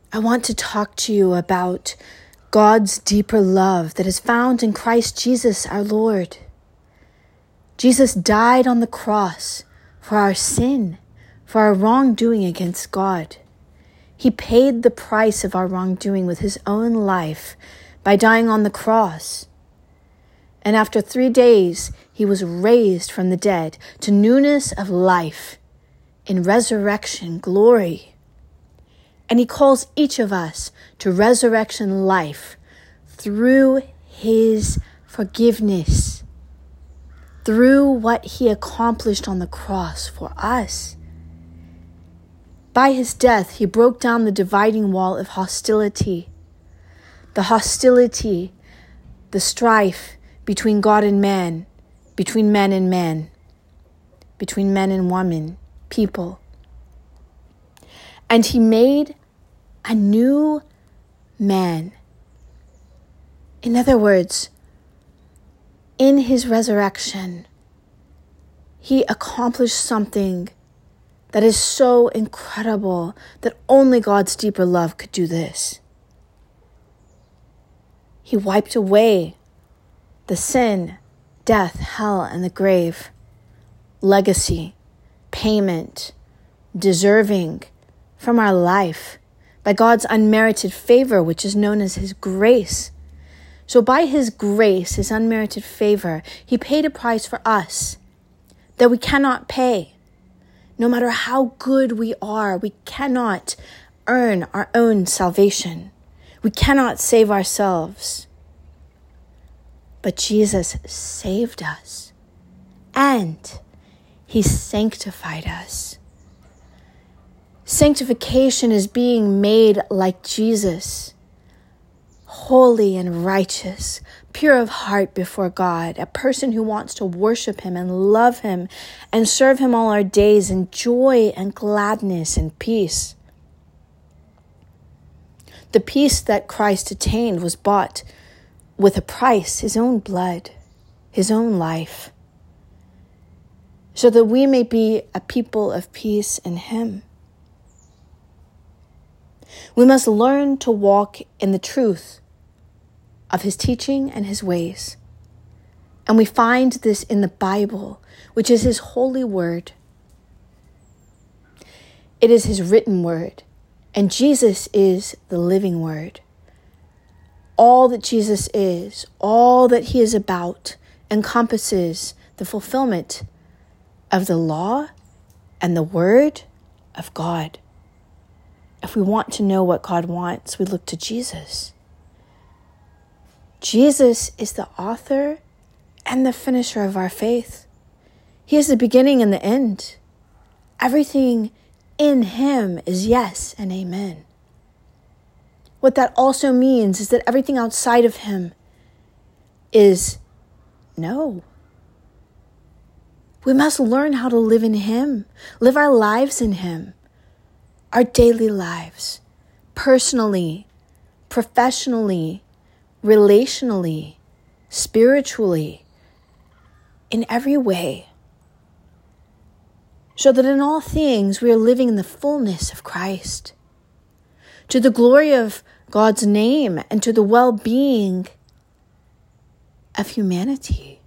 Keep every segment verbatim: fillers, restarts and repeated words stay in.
I want to talk to you about God's deeper love that is found in Christ Jesus our Lord. Jesus died on the cross for our sin, for our wrongdoing against God. He paid the price of our wrongdoing with his own life by dying on the cross. And after three days, he was raised from the dead to newness of life in resurrection glory. And he calls each of us to resurrection life through his forgiveness, through what he accomplished on the cross for us. By his death, he broke down the dividing wall of hostility, the hostility, the strife between God and man, between men and men, between men and women, people. And he made a new man. In other words, in his resurrection, he accomplished something that is so incredible that only God's deeper love could do this. He wiped away the sin, death, hell, and the grave, legacy, payment, deserving from our life by God's unmerited favor, which is known as his grace. So by his grace, his unmerited favor, he paid a price for us that we cannot pay. No matter how good we are, we cannot earn our own salvation. We cannot save ourselves. But Jesus saved us, and he sanctified us. Sanctification is being made like Jesus, holy and righteous, pure of heart before God, a person who wants to worship him and love him and serve him all our days in joy and gladness and peace. The peace that Christ attained was bought with a price, his own blood, his own life, so that we may be a people of peace in him. We must learn to walk in the truth of his teaching and his ways. And we find this in the Bible, which is his holy word. It is his written word, and Jesus is the living word. All that Jesus is, all that he is about, encompasses the fulfillment of the law and the word of God. If we want to know what God wants, we look to Jesus. Jesus is the author and the finisher of our faith. He is the beginning and the end. Everything in him is yes and amen. What that also means is that everything outside of him is no. We must learn how to live in him, live our lives in him, our daily lives, personally, professionally, relationally, spiritually, in every way, so that in all things we are living in the fullness of Christ, to the glory of God's name and to the well-being of humanity.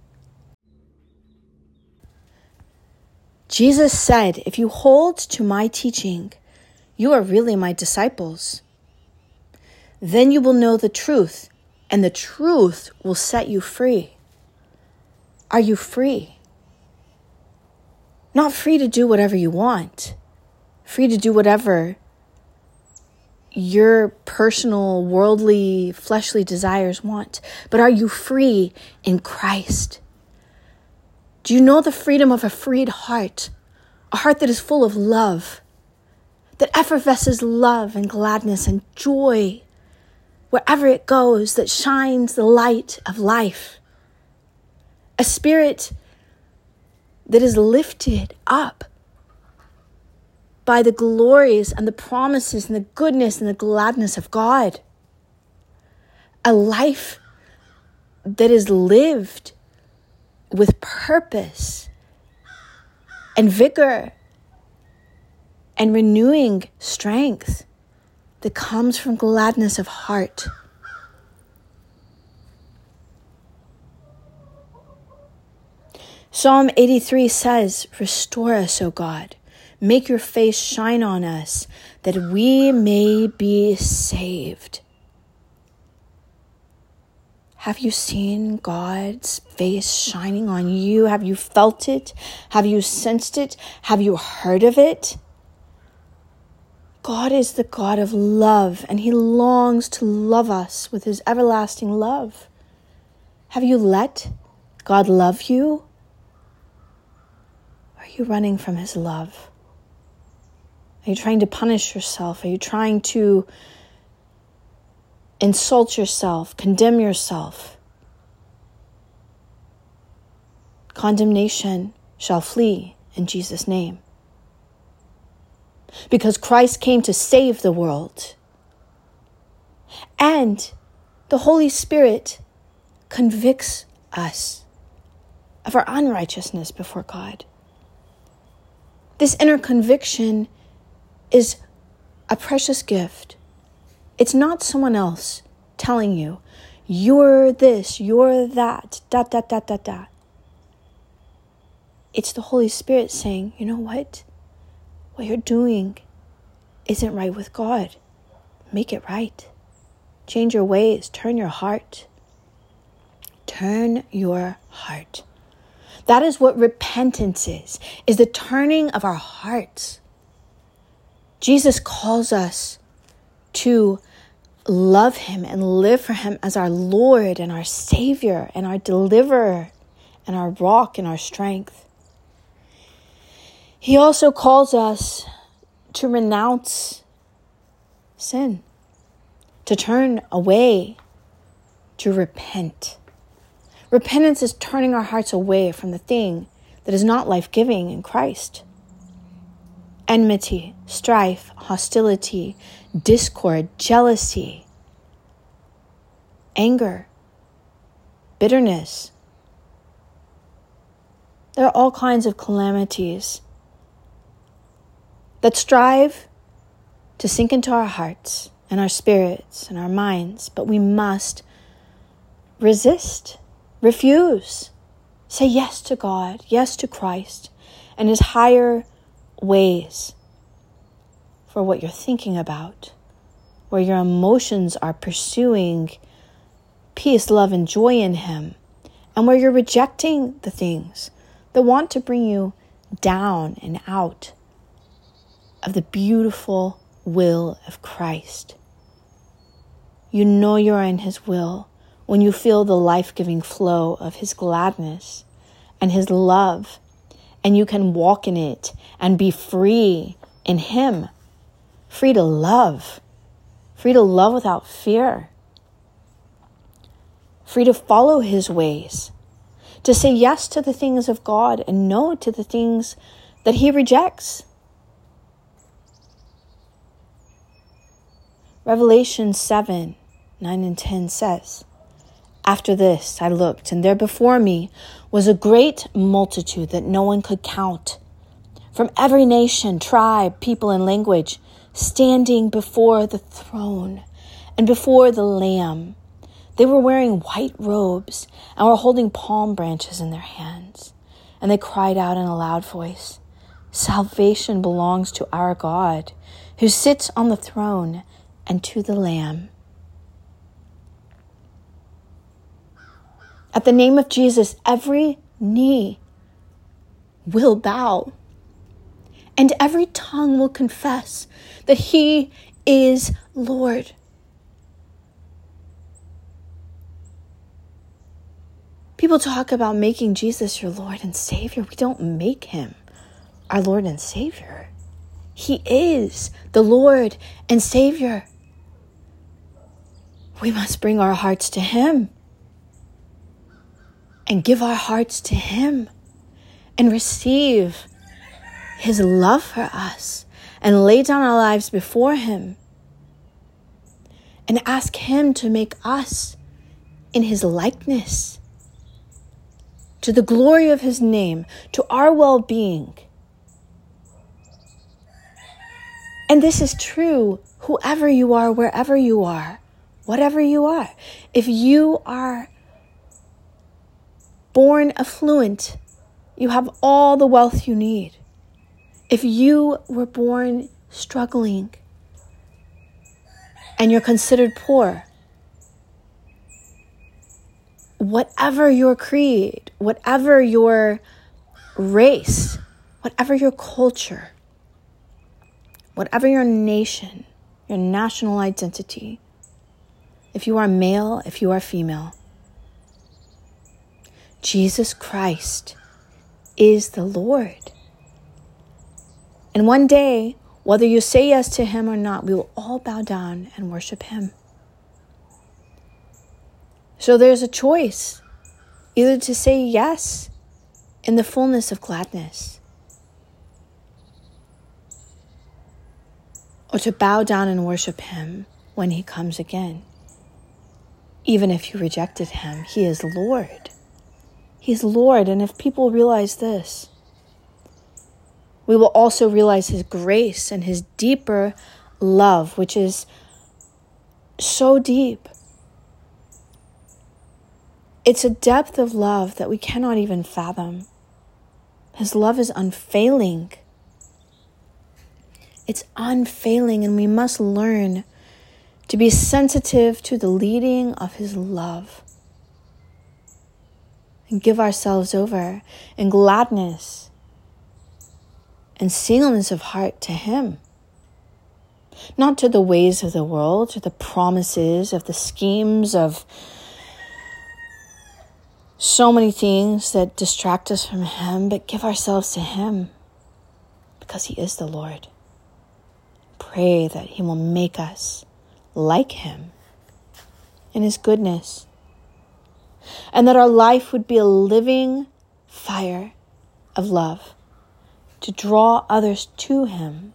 Jesus said, if you hold to my teaching, you are really my disciples. Then you will know the truth, and the truth will set you free. Are you free? Not free to do whatever you want, free to do whatever your personal, worldly, fleshly desires want, but are you free in Christ? Do you know the freedom of a freed heart, a heart that is full of love, that effervesces love and gladness and joy wherever it goes, that shines the light of life? A spirit that is lifted up by the glories and the promises and the goodness and the gladness of God. A life that is lived with purpose and vigor and renewing strength that comes from gladness of heart. Psalm eighty-three says, "Restore us, O God. Make your face shine on us, that we may be saved." Have you seen God's face shining on you? Have you felt it? Have you sensed it? Have you heard of it? God is the God of love, and he longs to love us with his everlasting love. Have you let God love you? Or are you running from his love? Are you trying to punish yourself? Are you trying to insult yourself, condemn yourself? Condemnation shall flee in Jesus' name. Because Christ came to save the world. And the Holy Spirit convicts us of our unrighteousness before God. This inner conviction is a precious gift. It's not someone else telling you, you're this, you're that, dot, dot, dot, dot, dot. It's the Holy Spirit saying, you know what? What you're doing isn't right with God. Make it right. Change your ways. Turn your heart. Turn your heart. That is what repentance is, is the turning of our hearts. Jesus calls us to love him and live for him as our Lord and our Savior and our deliverer and our rock and our strength. He also calls us to renounce sin, to turn away, to repent. Repentance is turning our hearts away from the thing that is not life-giving in Christ. Enmity, strife, hostility, discord, jealousy, anger, bitterness. There are all kinds of calamities that strive to sink into our hearts and our spirits and our minds, but we must resist, refuse, say yes to God, yes to Christ and his higher ways for what you're thinking about, where your emotions are pursuing peace, love, and joy in him, and where you're rejecting the things that want to bring you down and out of the beautiful will of Christ. You know you're in his will when you feel the life-giving flow of his gladness and his love, and you can walk in it and be free in him, free to love, free to love without fear, free to follow his ways, to say yes to the things of God and no to the things that he rejects. Revelation seven, nine and ten says, "After this I looked, and there before me was a great multitude that no one could count, from every nation, tribe, people, and language, standing before the throne and before the Lamb. They were wearing white robes and were holding palm branches in their hands. And they cried out in a loud voice, 'Salvation belongs to our God, who sits on the throne, and to the Lamb.'" At the name of Jesus, every knee will bow, and every tongue will confess that he is Lord. People talk about making Jesus your Lord and Savior. We don't make him our Lord and Savior. He is the Lord and Savior. We must bring our hearts to him and give our hearts to him and receive his love for us and lay down our lives before him and ask him to make us in his likeness, to the glory of his name, to our well-being. And this is true, whoever you are, wherever you are, whatever you are. If you are born affluent, you have all the wealth you need. If you were born struggling and you're considered poor, whatever your creed, whatever your race, whatever your culture, whatever your nation, your national identity, if you are male, if you are female, Jesus Christ is the Lord. And one day, whether you say yes to him or not, we will all bow down and worship him. So there's a choice, either to say yes in the fullness of gladness, or to bow down and worship him when he comes again. Even if you rejected him, he is Lord. He is Lord. And if people realize this, we will also realize his grace and his deeper love, which is so deep. It's a depth of love that we cannot even fathom. His love is unfailing. It's unfailing, and we must learn to be sensitive to the leading of his love and give ourselves over in gladness and singleness of heart to him. Not to the ways of the world, to the promises of the schemes of so many things that distract us from him, but give ourselves to him because he is the Lord. Pray that he will make us like him in his goodness, and that our life would be a living fire of love to draw others to him.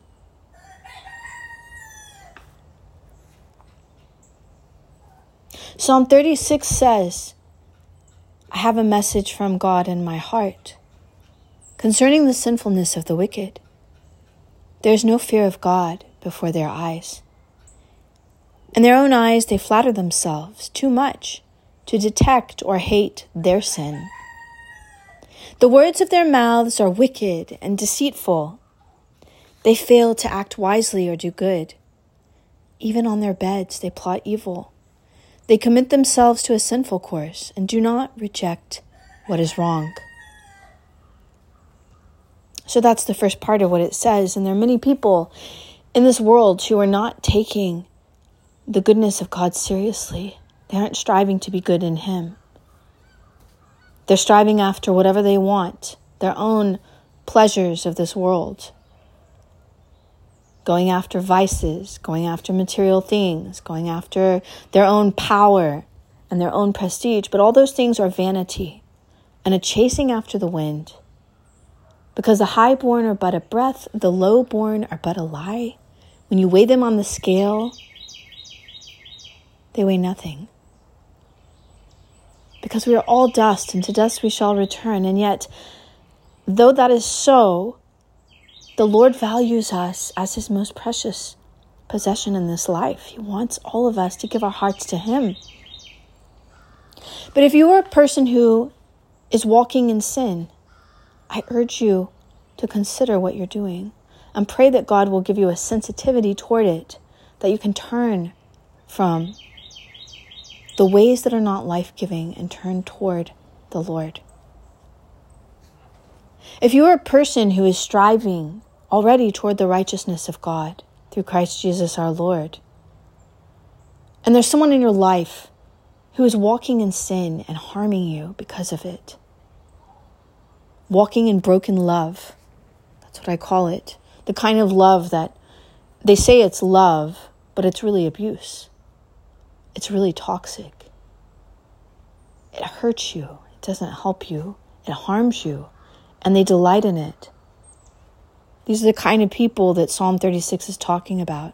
Psalm thirty-six says, I have a message from God in my heart concerning the sinfulness of the wicked. There is no fear of God before their eyes. In their own eyes, they flatter themselves too much to detect or hate their sin. The words of their mouths are wicked and deceitful. They fail to act wisely or do good. Even on their beds, they plot evil. They commit themselves to a sinful course and do not reject what is wrong. So that's the first part of what it says. And there are many people in this world who are not taking the goodness of God seriously. They aren't striving to be good in him. They're striving after whatever they want, their own pleasures of this world. Going after vices, going after material things, going after their own power and their own prestige. But all those things are vanity and a chasing after the wind. Because the highborn are but a breath, the lowborn are but a lie. When you weigh them on the scale, they weigh nothing. Because we are all dust, and to dust we shall return. And yet, though that is so, the Lord values us as his most precious possession in this life. He wants all of us to give our hearts to him. But if you are a person who is walking in sin, I urge you to consider what you're doing and pray that God will give you a sensitivity toward it, that you can turn from the ways that are not life-giving and turn toward the Lord. If you are a person who is striving already toward the righteousness of God through Christ Jesus our Lord, and there's someone in your life who is walking in sin and harming you because of it, walking in broken love, that's what I call it, the kind of love that they say it's love, but it's really abuse. It's really toxic. It hurts you. It doesn't help you. It harms you. And they delight in it. These are the kind of people that Psalm thirty-six is talking about.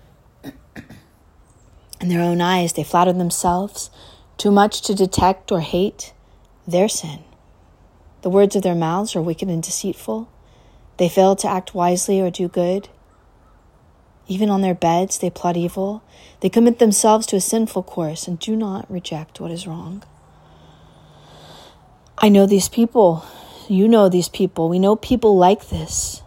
In their own eyes, they flatter themselves too much to detect or hate their sin. The words of their mouths are wicked and deceitful. They fail to act wisely or do good. Even on their beds, they plot evil. They commit themselves to a sinful course and do not reject what is wrong. I know these people. You know these people. We know people like this.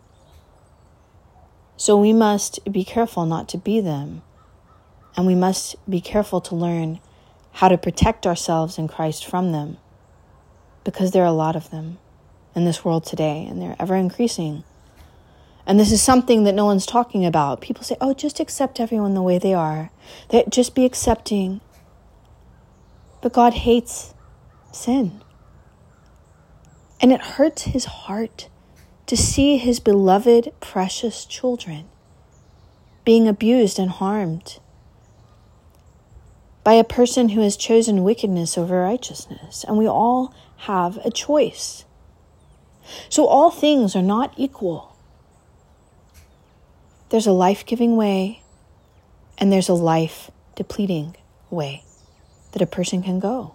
So we must be careful not to be them. And we must be careful to learn how to protect ourselves in Christ from them. Because there are a lot of them in this world today, and they're ever increasing. And this is something that no one's talking about. People say, oh, just accept everyone the way they are. That just be accepting. But God hates sin. And it hurts his heart to see his beloved, precious children being abused and harmed by a person who has chosen wickedness over righteousness. And we all have a choice. So all things are not equal. There's a life-giving way, and there's a life-depleting way that a person can go.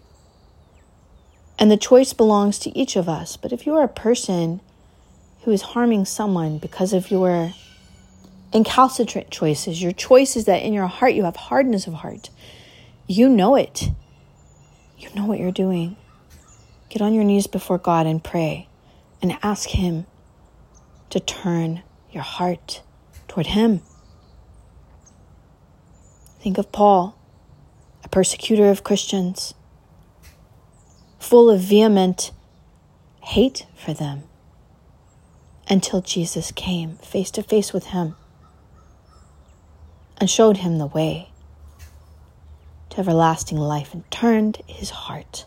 And the choice belongs to each of us. But if you are a person who is harming someone because of your incalcitrant choices, your choices that in your heart you have hardness of heart, you know it. You know what you're doing. Get on your knees before God and pray and ask him to turn your heart toward him. Think of Paul, a persecutor of Christians, full of vehement hate for them, until Jesus came face to face with him and showed him the way to everlasting life and turned his heart.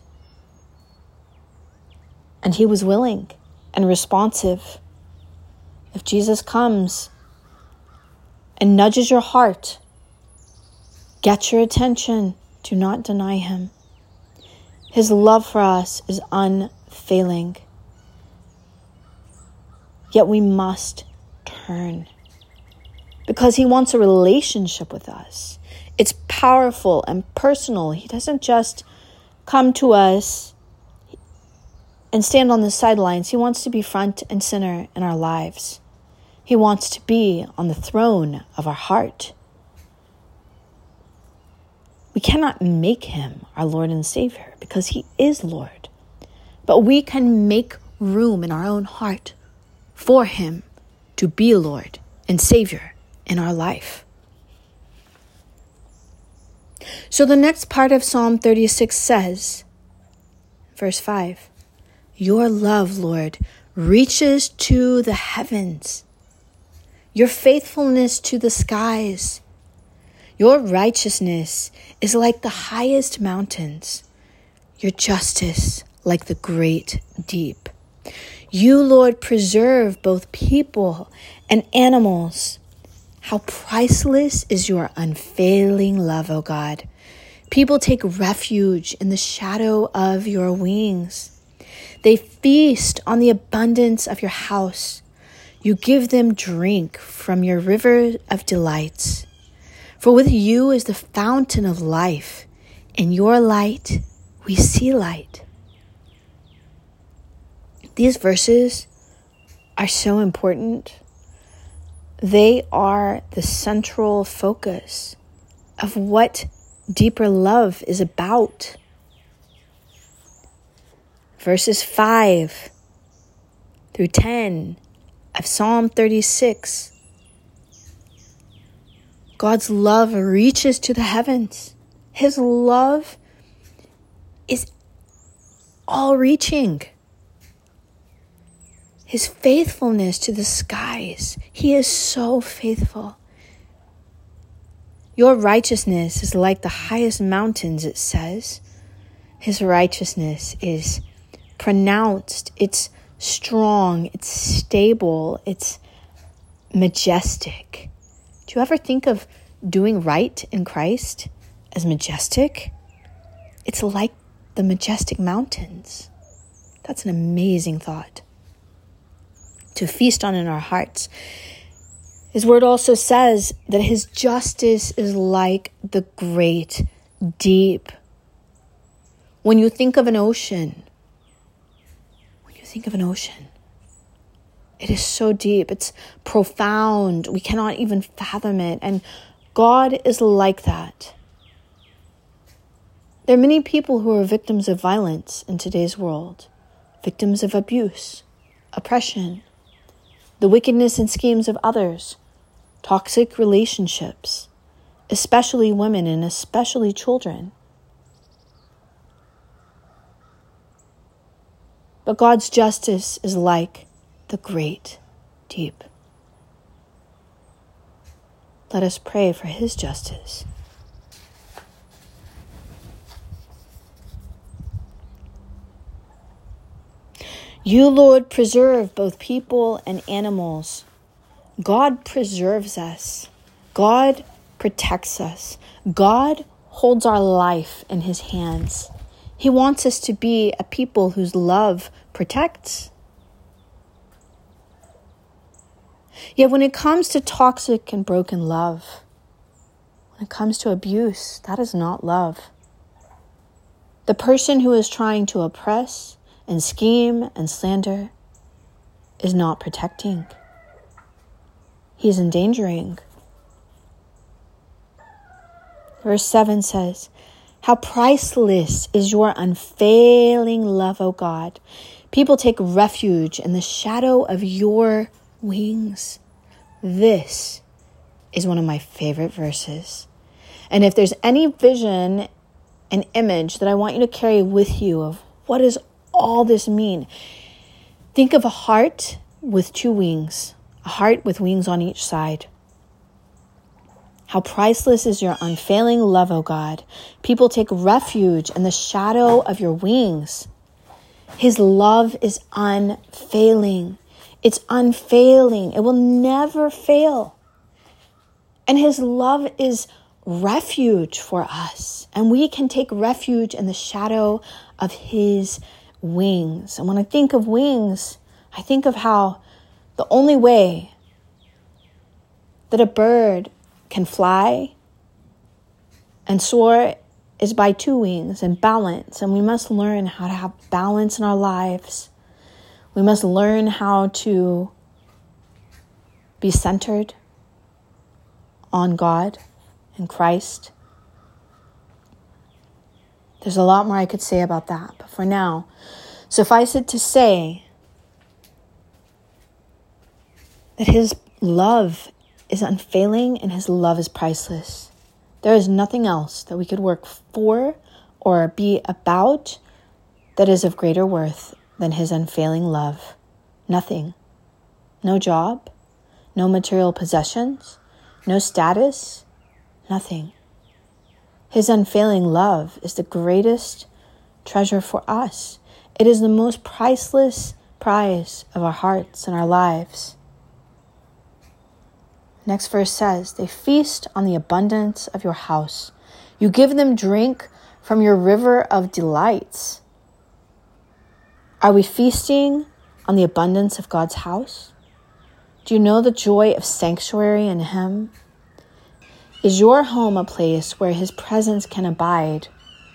And he was willing and responsive. If Jesus comes and nudges your heart, get your attention, do not deny him. His love for us is unfailing. Yet we must turn because he wants a relationship with us. It's powerful and personal. He doesn't just come to us and stand on the sidelines. He wants to be front and center in our lives. He wants to be on the throne of our heart. We cannot make him our Lord and Savior because he is Lord. But we can make room in our own heart for him to be Lord and Savior in our life. So the next part of Psalm thirty-six says, verse five, your love, Lord, reaches to the heavens, your faithfulness to the skies. Your righteousness is like the highest mountains, your justice like the great deep. You, Lord, preserve both people and animals. How priceless is your unfailing love, O God. People take refuge in the shadow of your wings. They feast on the abundance of your house. You give them drink from your river of delights. For with you is the fountain of life. In your light, we see light. These verses are so important. They are the central focus of what deeper love is about. Verses five through ten of Psalm thirty-six. God's love reaches to the heavens. His love is all-reaching. His faithfulness to the skies. He is so faithful. Your righteousness is like the highest mountains, it says. His righteousness is pronounced. It's strong. It's stable. It's majestic. Do you ever think of doing right in Christ as majestic? It's like the majestic mountains. That's an amazing thought to feast on in our hearts. His word also says that his justice is like the great deep. When you think of an ocean, when you think of an ocean, It is so deep. It's profound. We cannot even fathom it. And God is like that. There are many people who are victims of violence in today's world, victims of abuse, oppression, the wickedness and schemes of others, toxic relationships, especially women and especially children. But God's justice is like the great deep. Let us pray for his justice. You, Lord, preserve both people and animals. God preserves us. God protects us. God holds our life in his hands. He wants us to be a people whose love protects. Yet when it comes to toxic and broken love, when it comes to abuse, that is not love. The person who is trying to oppress and scheme and slander is not protecting. He is endangering. Verse seven says, how priceless is your unfailing love, O God. People take refuge in the shadow of your wings. This is one of my favorite verses. And if there's any vision and image that I want you to carry with you of what does all this mean, think of a heart with two wings, a heart with wings on each side. How priceless is your unfailing love, O God. People take refuge in the shadow of your wings. His love is unfailing. It's unfailing. It will never fail. And his love is refuge for us. And we can take refuge in the shadow of his wings. And when I think of wings, I think of how the only way that a bird can fly and soar is by two wings and balance. And we must learn how to have balance in our lives. We must learn how to be centered on God and Christ. There's a lot more I could say about that, but for now, suffice it to say that his love is unfailing and his love is priceless. There is nothing else that we could work for or be about that is of greater worth than his unfailing love. Nothing. No job, no material possessions, no status, nothing. His unfailing love is the greatest treasure for us. It is the most priceless prize of our hearts and our lives. Next verse says, they feast on the abundance of your house. You give them drink from your river of delights. Are we feasting on the abundance of God's house? Do you know the joy of sanctuary in him? Is your home a place where his presence can abide?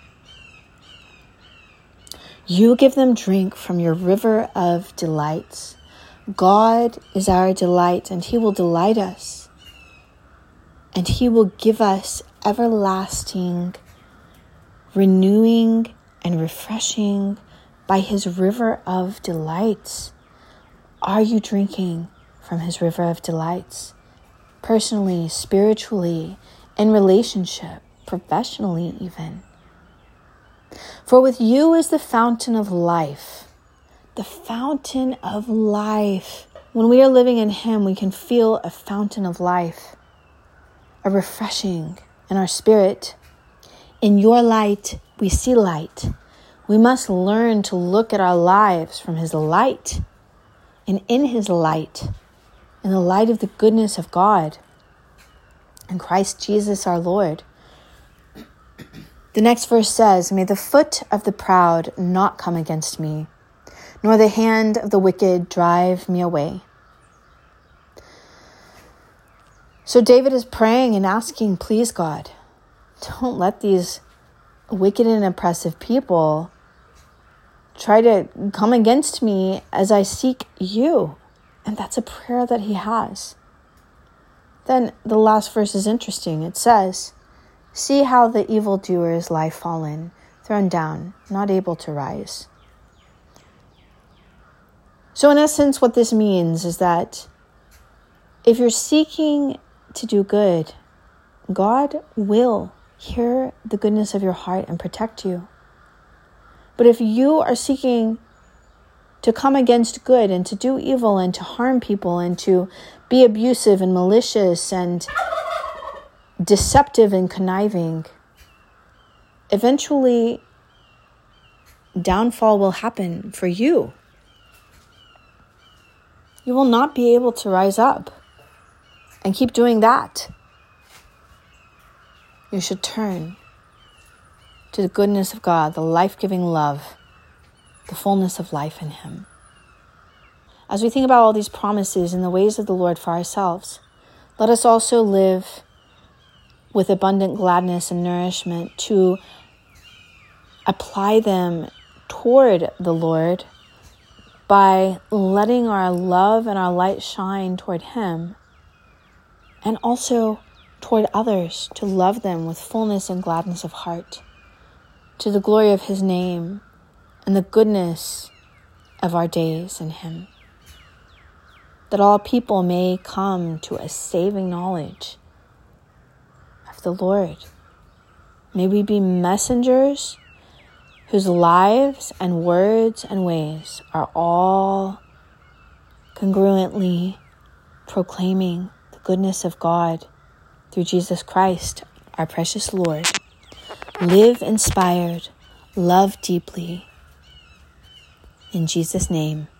You give them drink from your river of delights. God is our delight, and he will delight us. And he will give us everlasting, renewing, and refreshing by his river of delights. Are you drinking from his river of delights? Personally, spiritually, in relationship, professionally even. For with you is the fountain of life. The fountain of life. When we are living in him, we can feel a fountain of life, a refreshing in our spirit. In your light, we see light. We must learn to look at our lives from his light and in his light, in the light of the goodness of God and Christ Jesus our Lord. The next verse says, may the foot of the proud not come against me, nor the hand of the wicked drive me away. So David is praying and asking, please God, don't let these wicked and oppressive people try to come against me as I seek you And that's a prayer that he has. Then the last verse is interesting. It says, see how the evildoers lie fallen, thrown down, not able to rise. So in essence, what this means is that if you're seeking to do good, God will hear the goodness of your heart and protect you. But if you are seeking to come against good and to do evil and to harm people and to be abusive and malicious and deceptive and conniving, eventually downfall will happen for you. You will not be able to rise up and keep doing that. You should turn to the goodness of God, the life-giving love, the fullness of life in him. As we think about all these promises and the ways of the Lord for ourselves, let us also live with abundant gladness and nourishment to apply them toward the Lord by letting our love and our light shine toward him, and also toward others, to love them with fullness and gladness of heart, to the glory of his name and the goodness of our days in him. That all people may come to a saving knowledge of the Lord. May we be messengers whose lives and words and ways are all congruently proclaiming the goodness of God through Jesus Christ, our precious Lord. Live inspired, love deeply. In Jesus' name.